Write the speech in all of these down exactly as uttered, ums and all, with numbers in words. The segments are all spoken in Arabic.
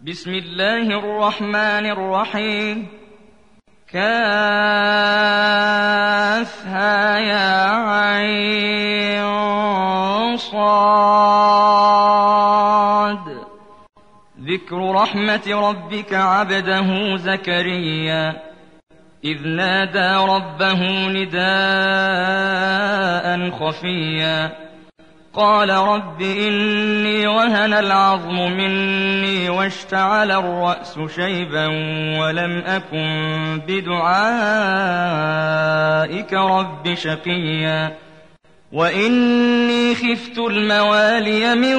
بسم الله الرحمن الرحيم. كافها يا عين صاد. ذكر رحمة ربك عبده زكريا إذ نادى ربه نداء خفيا قال رب إني وهن العظم مني واشتعل الرأس شيبا ولم أكن بدعائك رب شقيا وإني خفت الموالي من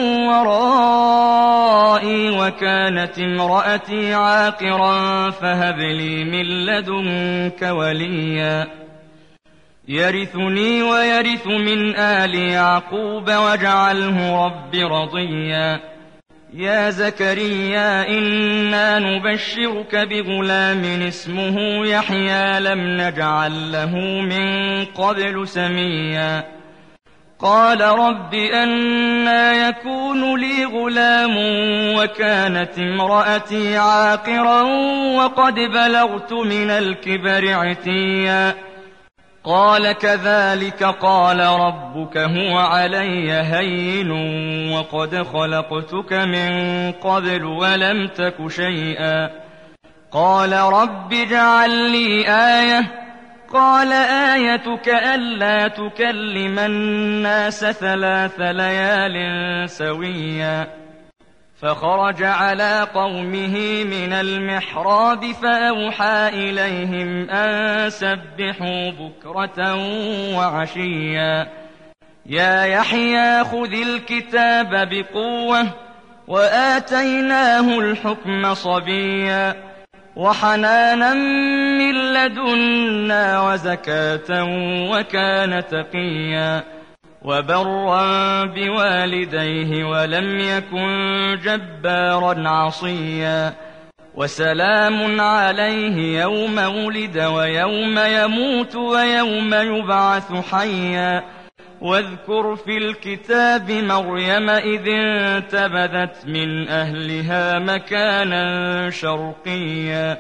ورائي وكانت امرأتي عاقرا فهب لي من لدنك وليا يرثني ويرث من آل يعقوب واجعله رب رضيا. يا زكريا إنا نبشرك بغلام اسمه يحيى لم نجعل له من قبل سميا قال رب أنى يكون لي غلام وكانت امرأتي عاقرا وقد بلغت من الكبر عتيا قال كذلك قال ربك هو علي هين وقد خلقتك من قبل ولم تك شيئا قال رب اجعل لي آية قال آيتك ألا تكلم الناس ثلاث ليال سويا فخرج على قومه من المحراب فأوحى إليهم أن سبحوا بكرة وعشيا يا يحيى خذ الكتاب بقوة وآتيناه الحكم صبيا وحنانا من لدنا وزكاة وكان تقيا وبرا بوالديه ولم يكن جبارا عصيا وسلام عليه يوم ولد ويوم يموت ويوم يبعث حيا واذكر في الكتاب مريم إذ انتبذت من أهلها مكانا شرقيا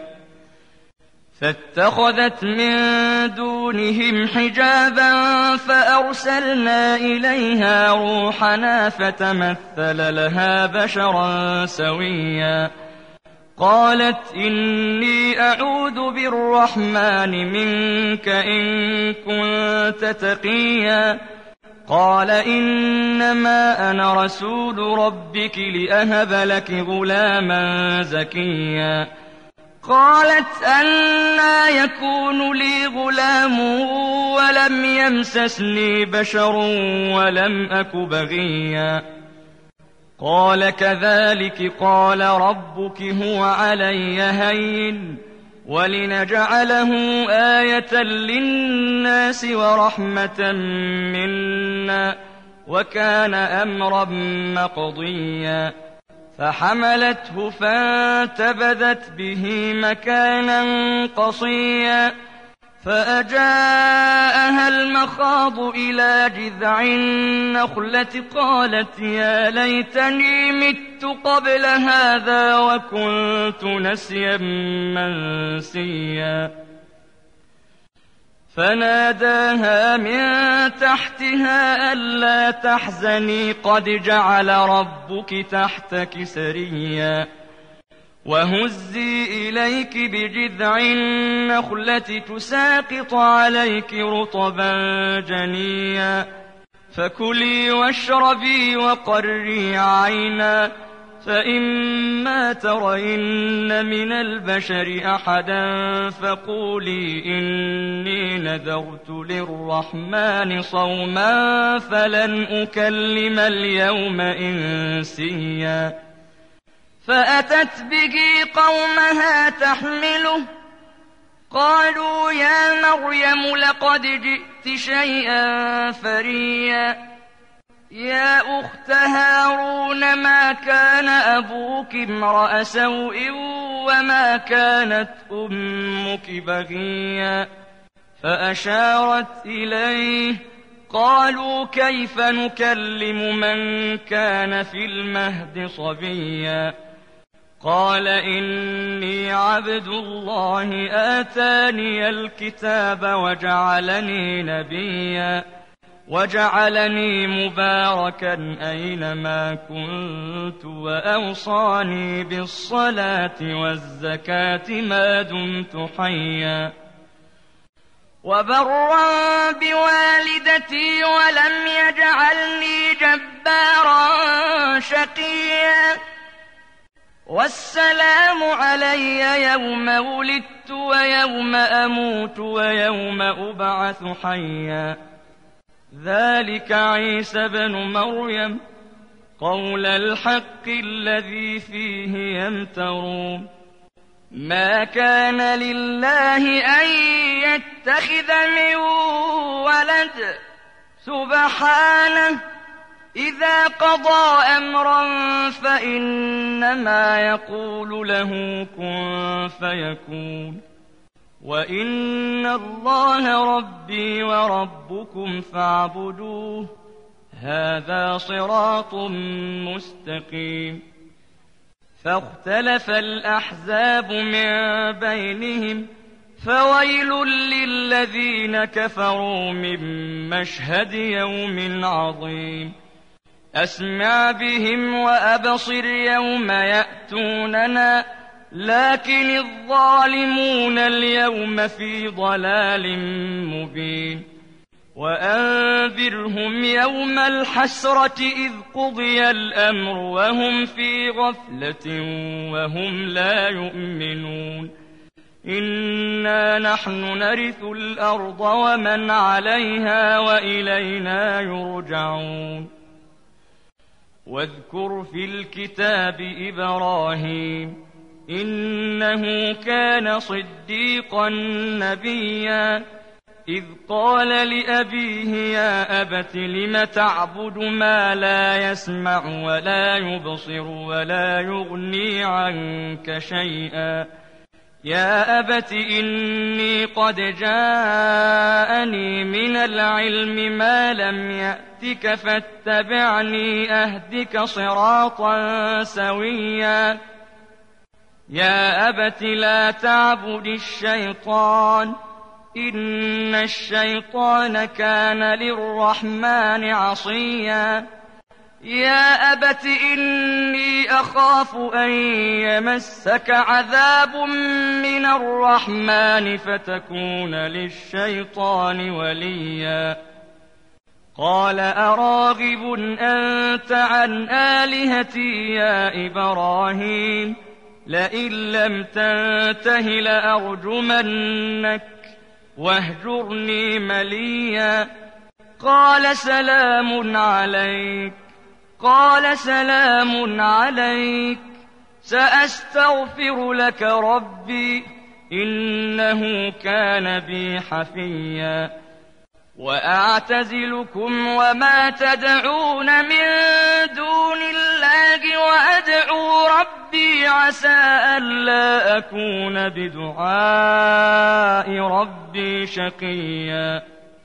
فاتخذت من دونهم حجابا فأرسلنا إليها روحنا فتمثل لها بشرا سويا قالت إني أعوذ بالرحمن منك إن كنت تقيا قال إنما أنا رسول ربك لأهب لك غلاما زكيا قالت أنى يكون لي غلام ولم يمسسني بشر ولم أك بغيا قال كذلك قال ربك هو علي هين ولنجعله آية للناس ورحمة منا وكان أمرا مقضيا فحملته فانتبذت به مكانا قصيا فأجاءها المخاض إلى جذع النخلة قالت يا ليتني مت قبل هذا وكنت نسيا منسيا فناداها من تحتها ألا تحزني قد جعل ربك تحتك سريا وهزي إليك بجذع النخلة تساقط عليك رطبا جنيا فكلي واشربي وقري عينا فإما ترين من البشر أحدا فقولي إني نذرت للرحمن صوما فلن أكلم اليوم إنسيا فأتت به قومها تحمله قالوا يا مريم لقد جئت شيئا فريا يا أخت هارون ما كان أبوك امرأ سوء وما كانت أمك بغيا فأشارت إليه قالوا كيف نكلم من كان في المهد صبيا قال إني عبد الله آتاني الكتاب وجعلني نبيا وجعلني مباركا أينما كنت وأوصاني بالصلاة والزكاة ما دمت حيا وبرا بوالدتي ولم يجعلني جبارا شقيا والسلام علي يوم ولدت ويوم أموت ويوم أبعث حيا ذلك عيسى بن مريم قول الحق الذي فيه يمترون ما كان لله أن يتخذ من ولد سبحانه إذا قضى أمرا فإنما يقول له كن فيكون وإن الله ربي وربكم فاعبدوه هذا صراط مستقيم فاختلف الأحزاب من بينهم فويل للذين كفروا من مشهد يوم عظيم أسمع بهم وأبصر يوم يأتوننا لكن الظالمون اليوم في ضلال مبين وأنذرهم يوم الحسرة إذ قضي الأمر وهم في غفلة وهم لا يؤمنون إنا نحن نرث الأرض ومن عليها وإلينا يرجعون واذكر في الكتاب إبراهيم إنه كان صديقا نبيا إذ قال لأبيه يا أبت لم تعبد ما لا يسمع ولا يبصر ولا يغني عنك شيئا يا أبت إني قد جاءني من العلم ما لم يأتك فاتبعني أهدك صراطا سويا يا أبت لا تعبد الشيطان إن الشيطان كان للرحمن عصيا يا أبت إني أخاف أن يمسك عذاب من الرحمن فتكون للشيطان وليا قال أراغب أنت عن آلهتي يا إبراهيم لئن لم تنته لأرجمنك واهجرني مليا قال سلام عليك قال سلام عليك سأستغفر لك ربي إنه كان بي حفيا وأعتزلكم وما تدعون من دون الله وأدعو ربي عسى ألا أكون بدعاء ربي شقيا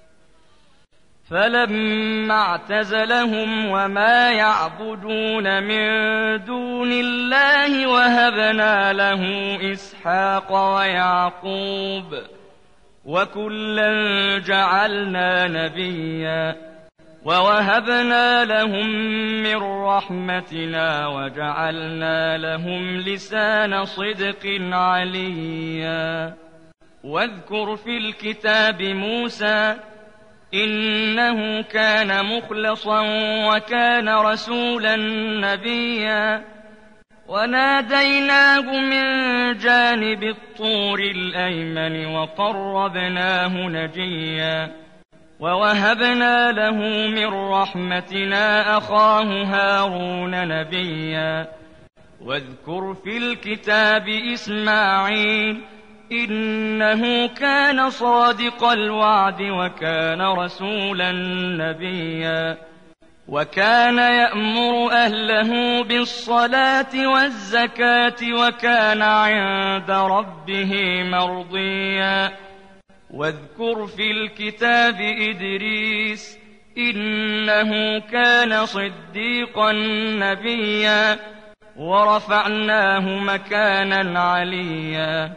فلما اعتزلهم وما يعبدون من دون الله وهبنا له إسحاق ويعقوب وكلا جعلنا نبيا ووهبنا لهم من رحمتنا وجعلنا لهم لسان صدق عليا واذكر في الكتاب موسى إنه كان مخلصا وكان رسولا نبيا وناديناه من جانب الطور الأيمن وقربناه نجيا ووهبنا له من رحمتنا أخاه هارون نبيا واذكر في الكتاب إسماعيل إنه كان صادق الوعد وكان رسولا نبيا وكان يأمر أهله بالصلاة والزكاة وكان عند ربه مرضيا واذكر في الكتاب إدريس إنه كان صديقا نبيا ورفعناه مكانا عليا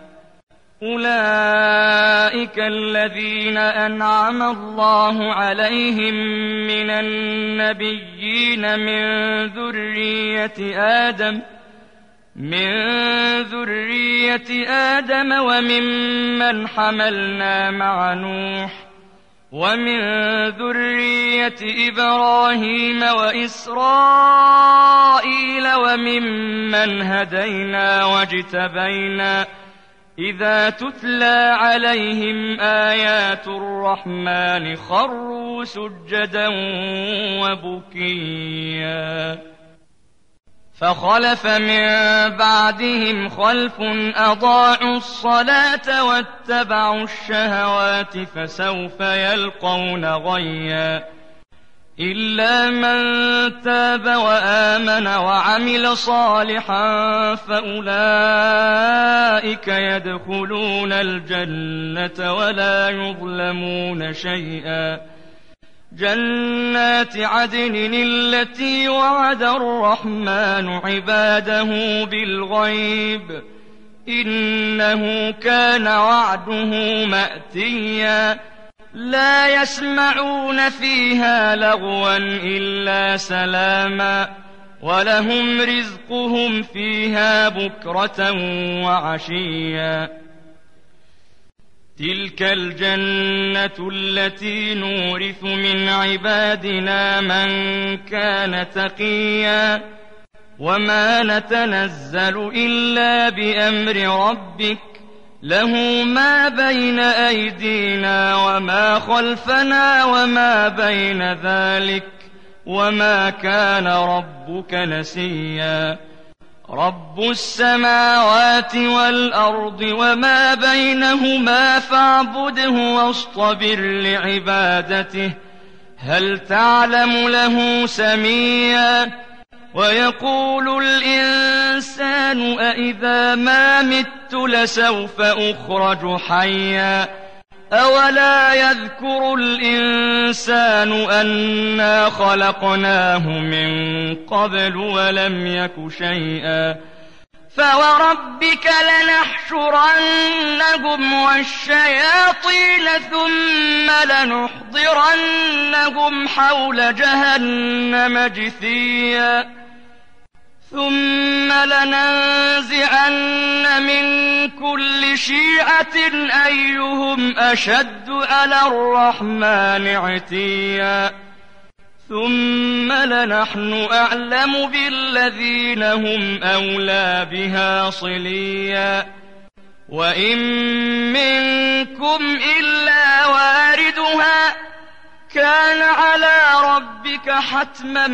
أولئك الذين أنعم الله عليهم من النبيين من ذرية آدم من ذرية آدم وممن حملنا مع نوح ومن ذرية إبراهيم وإسرائيل وممن هدينا واجتبينا إذا تتلى عليهم آيات الرحمن خروا سجدا وبكيا فخلف من بعدهم خلف أضاعوا الصلاة واتبعوا الشهوات فسوف يلقون غيا إلا من تاب وآمن وعمل صالحا فأولئك يدخلون الجنة ولا يظلمون شيئا جنات عدن التي وعد الرحمن عباده بالغيب إنه كان وعده مأتيا لا يسمعون فيها لغوا إلا سلاما ولهم رزقهم فيها بكرة وعشيا تلك الجنة التي نورث من عبادنا من كان تقيا وما نتنزل إلا بأمر ربك له ما بين أيدينا وما خلفنا وما بين ذلك وما كان ربك نسيا رب السماوات والأرض وما بينهما فاعبده واصطبر لعبادته هل تعلم له سميا ويقول الإنسان أإذا ما مت لسوف أخرج حيا أولا يذكر الإنسان أنا خلقناه من قبل ولم يك شيئا فوربك لنحشرنهم والشياطين ثم لنحضرنهم حول جهنم جثيا ثم لننزعن من كل شيعة أيهم أشد على الرحمن عتيا ثم لنحن أعلم بالذين هم أولى بها صليا وإن منكم إلا واردها كان على ربك حتما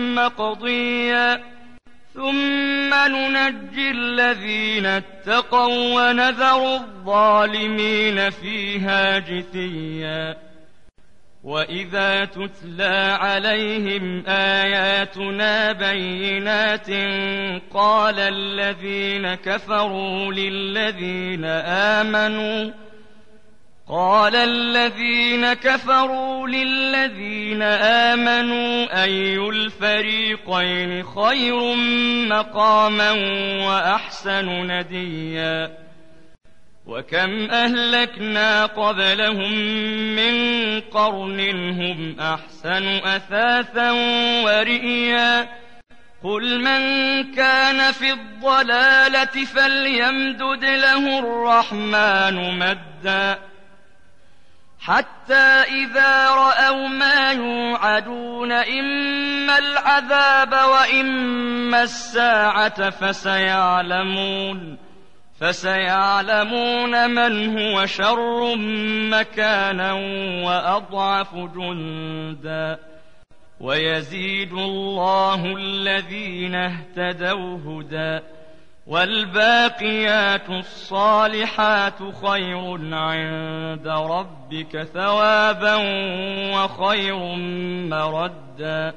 مقضيا ثم ننجي الذين اتقوا ونذر الظالمين فيها جثيا وإذا تتلى عليهم آياتنا بينات قال الذين كفروا للذين آمنوا قال الذين كفروا للذين آمنوا أي الفريقين خير مقاما وأحسن نديا وكم أهلكنا قبلهم من قرن هم أحسن أثاثا ورئيا قل من كان في الضلالة فليمدد له الرحمن مدا حتى إذا رأوا ما يوعدون إما العذاب وإما الساعة فسيعلمون فسيعلمون من هو شر مكانا وأضعف جندا ويزيد الله الذين اهتدوا هدى والباقيات الصالحات خير عند ربك ثوابا وخير مردا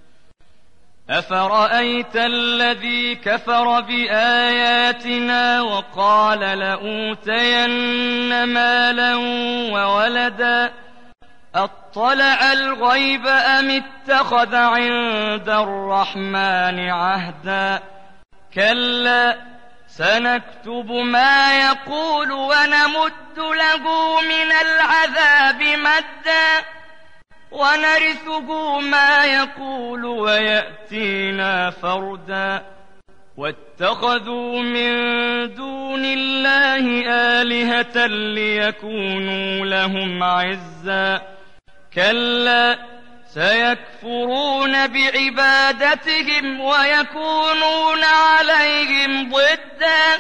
أفرأيت الذي كفر بآياتنا وقال لأوتين مالا وولدا أطلع الغيب أم اتخذ عند الرحمن عهدا كلا سنكتب ما يقول ونمد له من العذاب مدا ونرثه ما يقول ويأتينا فردا واتخذوا من دون الله آلهة ليكونوا لهم عزا كلا سيكفرون بعبادتهم ويكونون عليهم ضدا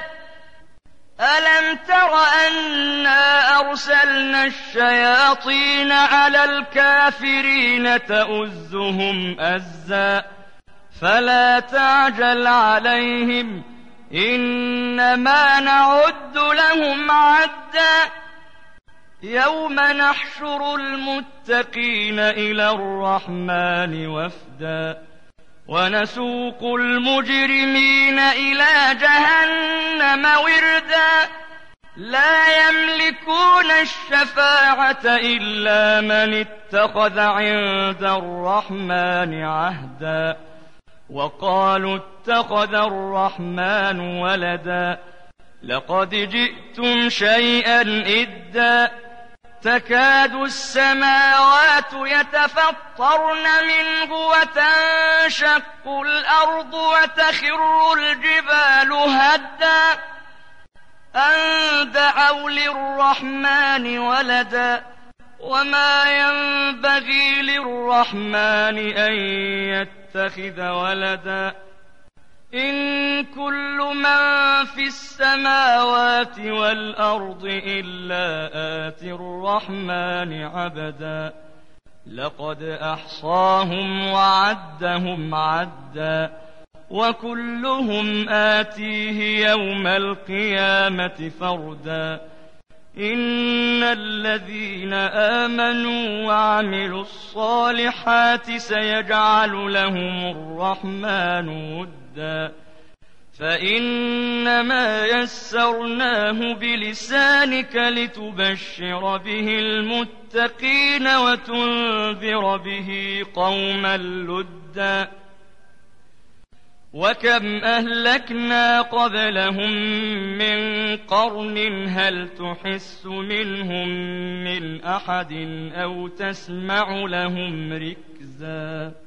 ألم تر أنا أرسلنا الشياطين على الكافرين تؤزهم أزا فلا تعجل عليهم إنما نعد لهم عدا يوم نحشر المتقين إلى الرحمن وفدا ونسوق المجرمين إلى جهنم وردا لا يملكون الشفاعة إلا من اتخذ عند الرحمن عهدا وقالوا اتخذ الرحمن ولدا لقد جئتم شيئا إدا تكاد السماوات يتفطرن منه وتنشق الأرض وتخر الجبال هدا أن دعوا للرحمن ولدا وما ينبغي للرحمن أن يتخذ ولدا إن كل من في السماوات والأرض إلا آتي الرحمن عبدا لقد أحصاهم وعدهم عدا وكلهم آتيه يوم القيامة فردا إن الذين آمنوا وعملوا الصالحات سيجعل لهم الرحمن ودا فإنما يسرناه بلسانك لتبشر به المتقين وتنذر به قوما لدا وكم أهلكنا قبلهم من قرن هل تحس منهم من أحد أو تسمع لهم ركزا